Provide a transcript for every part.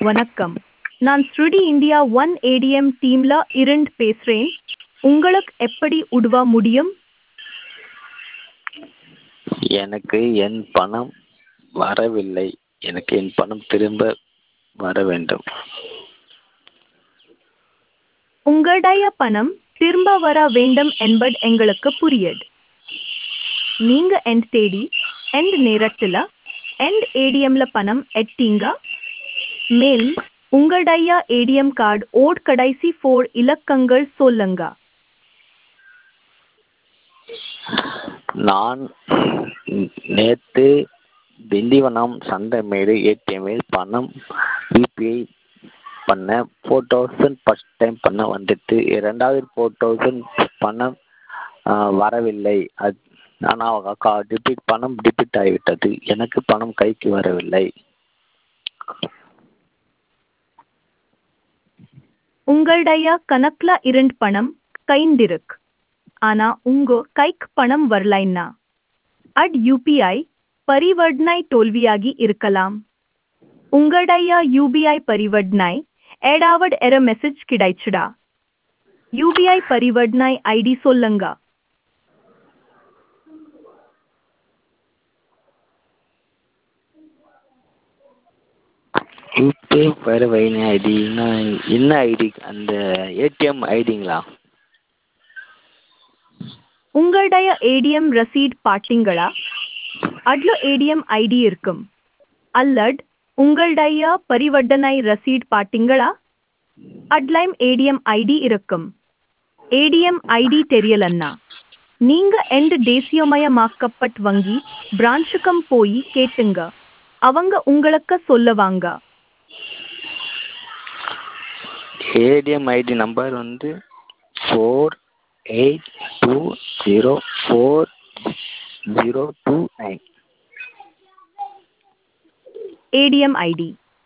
வணக்கம். நான் ஸ்ருடி India one ATM டீம்ல இருந்து பேசுறேன். உங்களுக்கு எப்படி உதவ முடியும்? எனக்கு என் பணம் வரவில்லை. எனக்கு என் பணம் திரும்ப வர வேண்டும். உங்களுடைய பணம் திரும்ப வர வேண்டும் என்பது எங்களுக்கு புரியுது. நீங்க எந்த தேதி, எந்த நேரத்துல, எந்த ஏடிஎம்ல பணம் எடுத்தீங்க? மேலும் உங்களுடைய ஏடிஎம் கார்டு ஓட் கடைசி 4 இலக்கங்கள் சொல்லுங்க. நான் நேற்று திண்டிவனம் சந்தைமேடு ஏடிஎம்மில் பணம் யூபிஐ பண்ண 4000 ஃபர்ஸ்ட் டைம் பண்ண வந்துட்டு 4000 பணம் வரவில்லை. ஆனால் பணம் டெபிட் ஆகிவிட்டது. எனக்கு பணம் கைக்கு வரவில்லை. உங்களுடைய கணக்குல இருந்து பணம் கைந்திருக்கு. ஆனா உங்க கைக்கு பணம் வரலைன்னா அது யூபிஐ பரிவர்த்தனை தோல்வியாகி இருக்கலாம். உங்களுடைய யூபிஐ பரிவர்த்தனை ஏதாவது எரர் மெசேஜ் கிடைச்சுடா? யூபிஐ பரிவர்த்தனை ஐடி சொல்லுங்க. யூபிஐ பரிவர்த்தனை ஐடினா என்ன ஐடி? அந்த ஏடிஎம் ஐடிங்களா? உங்களுடைய ஏடிஎம் ரசீட் பாத்தீங்களா? அதுல ஏடிஎம் ஐடி இருக்கும். அல்லது உங்களுடைய பரிவர்த்தனை ரசீட் பாத்தீங்களா? அதுலயும் ஏடிஎம் ஐடி இருக்கும். ஏடிஎம் ஐடி தெரியலன்னா நீங்க எந்த தேசியமயமாக்கப்பட்ட வங்கி பிரான்ச்சுக்கும் போய் கேட்டுங்க. அவங்க உங்களுக்கு சொல்லுவாங்க. ATM ID number 48204029. ATM ID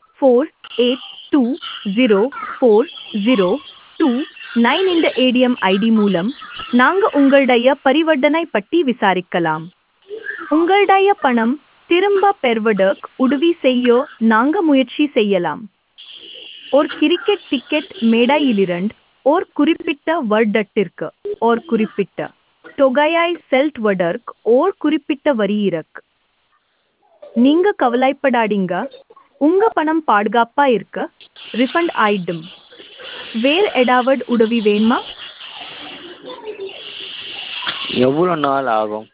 48204029. இந்த ஏடிஎம் ஐடி மூலம் நாங்க உங்களுடைய பரிவர்த்தனை பற்றி விசாரிக்கலாம். உங்களுடைய பணம் திரும்ப பெறுவதற்கு உதவி செய்ய நாங்க முயற்சி செய்யலாம். ஒரு கிரிக்கெட் டிக்கெட் மேடையிலிருந்து ஒரு குறிப்பிட்ட வருடத்திற்கு ஒரு குறிப்பிட்ட தொகையை செலுத்துவதற்கு ஒரு குறிப்பிட்ட வரி இருக்கு. நீங்க கவலைப்படாதீங்க. உங்க பணம் பாதுகாப்பா இருக்க ரிஃபண்ட் ஆயிடும். வேறு ஏதாவது உதவி வேணுமா? எவ்வளோ நாள் ஆகும்?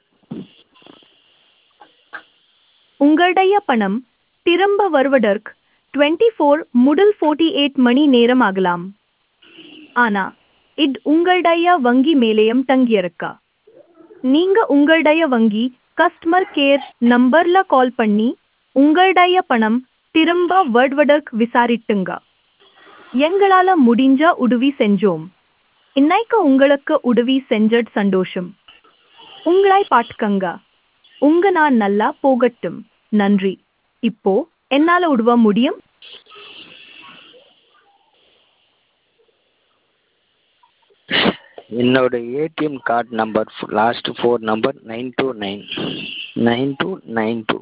உங்களுடைய பணம் திரும்ப வருவதற்கு 24 முதல் 48 மணி நேரம் ஆகலாம். ஆனா இது உங்களுடைய வங்கி மேலேயும் தங்கியிருக்கா. நீங்க உங்களுடைய வங்கி கஸ்டமர் கேர் நம்பர்ல கால் பண்ணி உங்களுடைய பணம் திரும்ப வருவதற்கு விசாரிட்டுங்க. எங்களால முடிஞ்ச உதவி செஞ்சோம். இன்னைக்கு உங்களுக்கு உதவி செஞ்சது சந்தோஷம். உங்களை பார்த்துக்கங்க. உங்க நாள் நல்லா போகட்டும். நன்றி. இப்போ என்னால உதவ முடியும்? என்னோட ATM card number last 4 number 929.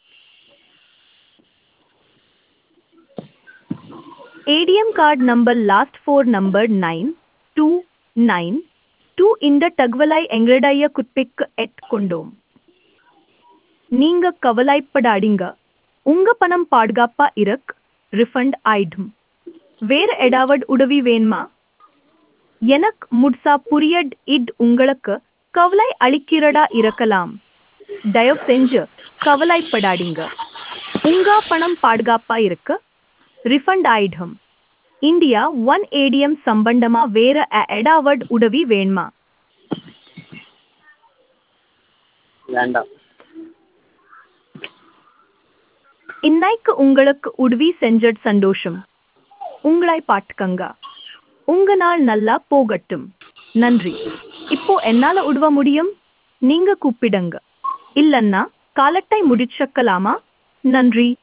ATM card number last 4 number 9292. இந்த தகவலை எங்களுடைய குட்பிக்கு கொண்டோம். நீங்க கவலைப்படாதீங்க. உங்க பணம் பாதுகாப்பா இருக்கு. ரிஃபண்ட் ஆயிடும். வேறு ஏதாவது உதவி வேணுமா? எனக்கு முழுசா புரியட். இது உங்களுக்கு கவலை அளிக்கிறதா இருக்கலாம். தயவு செஞ்சு கவலைப்படாதீங்க. உங்க பணம் பாதுகாப்பா இருக்கு. ரிஃபண்ட் ஆயிடும். இந்தியா ஒன் ஏடிஎம் சம்பந்தமா வேற ஏதாவது உதவி வேணுமா? வேண்டாம். இன்னைக்கு உங்களுக்கு உதவி செஞ்சது சந்தோஷம். உங்களை பார்த்துக்கங்க. உங்க நாள் நல்லா போகட்டும். நன்றி. இப்போ என்னால உதவ முடியும்? நீங்க கூப்பிடுங்க. இல்லன்னா காலத்தை முடிச்சுக்கலாமா? நன்றி.